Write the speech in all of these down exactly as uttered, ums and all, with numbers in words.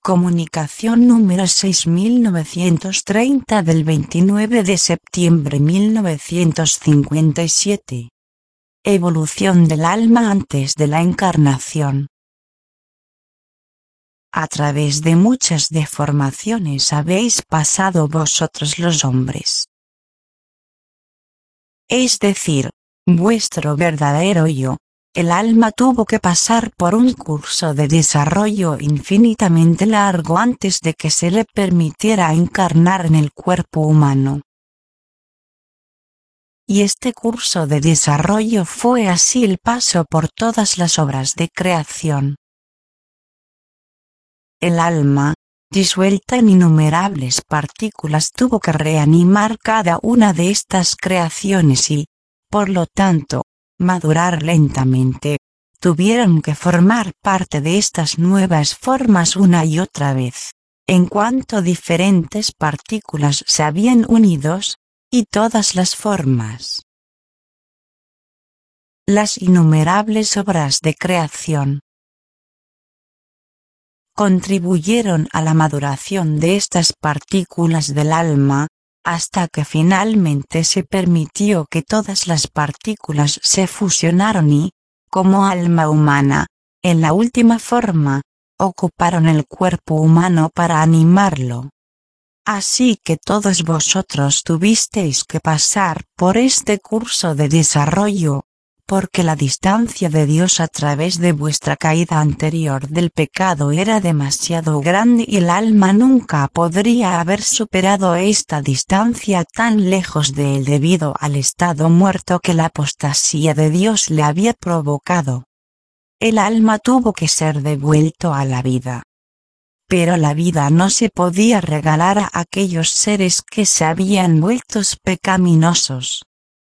Comunicación número seis mil novecientos treinta del veintinueve de septiembre mil novecientos cincuenta y siete. Evolución del alma antes de la encarnación. A través de muchas deformaciones habéis pasado vosotros los hombres. Es decir, vuestro verdadero yo. El alma tuvo que pasar por un curso de desarrollo infinitamente largo antes de que se le permitiera encarnar en el cuerpo humano. Y este curso de desarrollo fue así el paso por todas las obras de creación. El alma, disuelta en innumerables partículas, tuvo que reanimar cada una de estas creaciones y, por lo tanto, madurar lentamente. Tuvieron que formar parte de estas nuevas formas una y otra vez, en cuanto diferentes partículas se habían unidos, y todas las formas. Las innumerables obras de creación contribuyeron a la maduración de estas partículas del alma, hasta que finalmente se permitió que todas las partículas se fusionaron y, como alma humana, en la última forma, ocuparon el cuerpo humano para animarlo. Así que todos vosotros tuvisteis que pasar por este curso de desarrollo, porque la distancia de Dios a través de vuestra caída anterior del pecado era demasiado grande y el alma nunca podría haber superado esta distancia tan lejos de él debido al estado muerto que la apostasía de Dios le había provocado. El alma tuvo que ser devuelto a la vida. Pero la vida no se podía regalar a aquellos seres que se habían vuelto pecaminosos.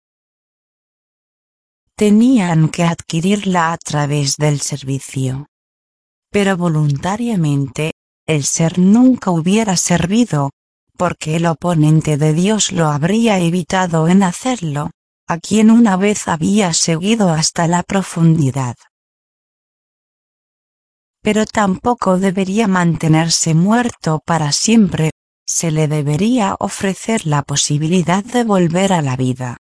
Tenían que adquirirla a través del servicio. Pero voluntariamente, el ser nunca hubiera servido, porque el oponente de Dios lo habría evitado en hacerlo, a quien una vez había seguido hasta la profundidad. Pero tampoco debería mantenerse muerto para siempre, se le debería ofrecer la posibilidad de volver a la vida.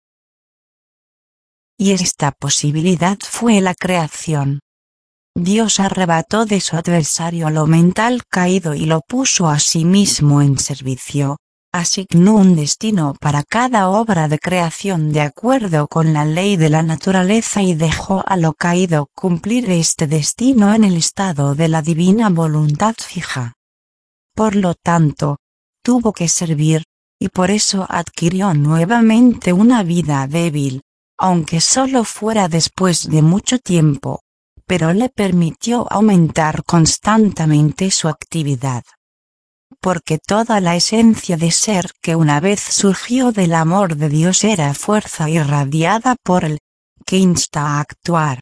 Y esta posibilidad fue la creación. Dios arrebató de su adversario lo mental caído y lo puso a sí mismo en servicio, asignó un destino para cada obra de creación de acuerdo con la ley de la naturaleza y dejó a lo caído cumplir este destino en el estado de la divina voluntad fija. Por lo tanto, tuvo que servir, y por eso adquirió nuevamente una vida débil, aunque solo fuera después de mucho tiempo, pero le permitió aumentar constantemente su actividad. Porque toda la esencia de ser que una vez surgió del amor de Dios era fuerza irradiada por él, que insta a actuar.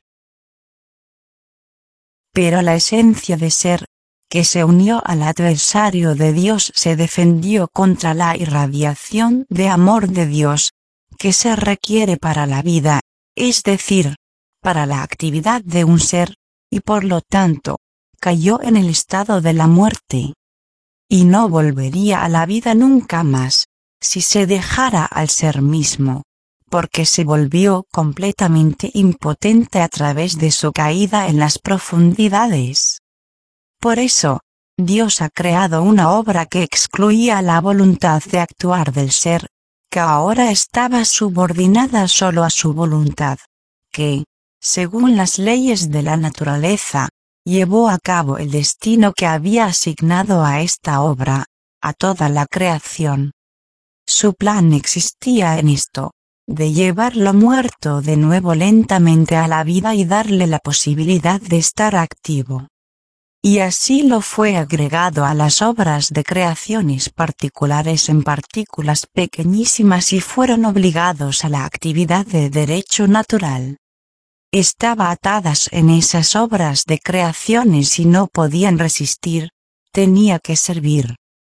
Pero la esencia de ser, que se unió al adversario de Dios, se defendió contra la irradiación de amor de Dios, que se requiere para la vida, es decir, para la actividad de un ser, y por lo tanto, cayó en el estado de la muerte. Y no volvería a la vida nunca más, si se dejara al ser mismo, porque se volvió completamente impotente a través de su caída en las profundidades. Por eso, Dios ha creado una obra que excluía la voluntad de actuar del ser, que ahora estaba subordinada solo a su voluntad, que, según las leyes de la naturaleza, llevó a cabo el destino que había asignado a esta obra, a toda la creación. Su plan existía en esto, de llevarlo muerto de nuevo lentamente a la vida y darle la posibilidad de estar activo. Y así lo fue agregado a las obras de creaciones particulares en partículas pequeñísimas y fueron obligados a la actividad de derecho natural. Estaba atadas en esas obras de creaciones y no podían resistir, tenía que servir.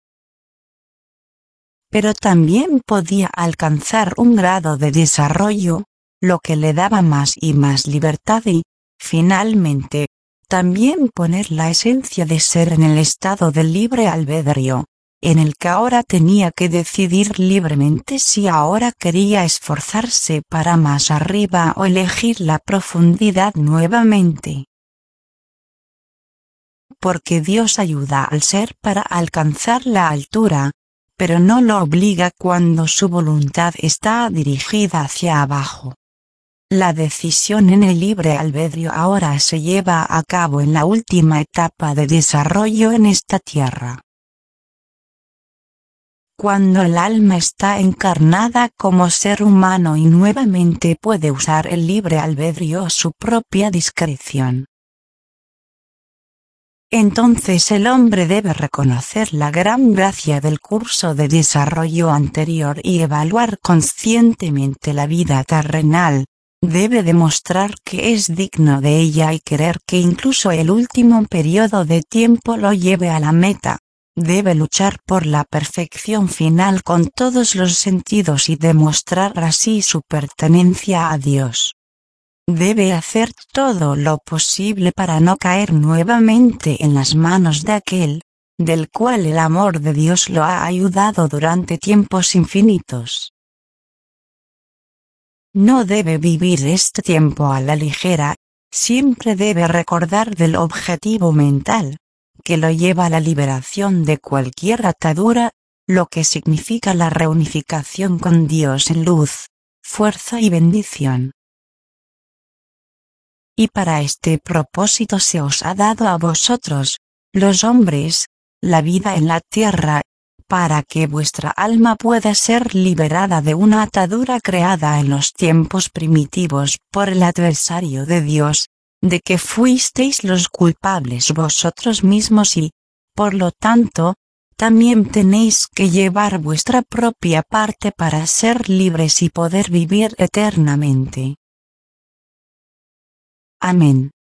Pero también podía alcanzar un grado de desarrollo, lo que le daba más y más libertad y, finalmente, también poner la esencia de ser en el estado del libre albedrío, en el que ahora tenía que decidir libremente si ahora quería esforzarse para más arriba o elegir la profundidad nuevamente. Porque Dios ayuda al ser para alcanzar la altura, pero no lo obliga cuando su voluntad está dirigida hacia abajo. La decisión en el libre albedrío ahora se lleva a cabo en la última etapa de desarrollo en esta tierra. Cuando el alma está encarnada como ser humano y nuevamente puede usar el libre albedrío a su propia discreción. Entonces el hombre debe reconocer la gran gracia del curso de desarrollo anterior y evaluar conscientemente la vida terrenal. Debe demostrar que es digno de ella y querer que incluso el último periodo de tiempo lo lleve a la meta. Debe luchar por la perfección final con todos los sentidos y demostrar así su pertenencia a Dios. Debe hacer todo lo posible para no caer nuevamente en las manos de aquel, del cual el amor de Dios lo ha ayudado durante tiempos infinitos. No debe vivir este tiempo a la ligera, siempre debe recordar del objetivo mental, que lo lleva a la liberación de cualquier atadura, lo que significa la reunificación con Dios en luz, fuerza y bendición. Y para este propósito se os ha dado a vosotros, los hombres, la vida en la tierra, para que vuestra alma pueda ser liberada de una atadura creada en los tiempos primitivos por el adversario de Dios, de que fuisteis los culpables vosotros mismos y, por lo tanto, también tenéis que llevar vuestra propia parte para ser libres y poder vivir eternamente. Amén.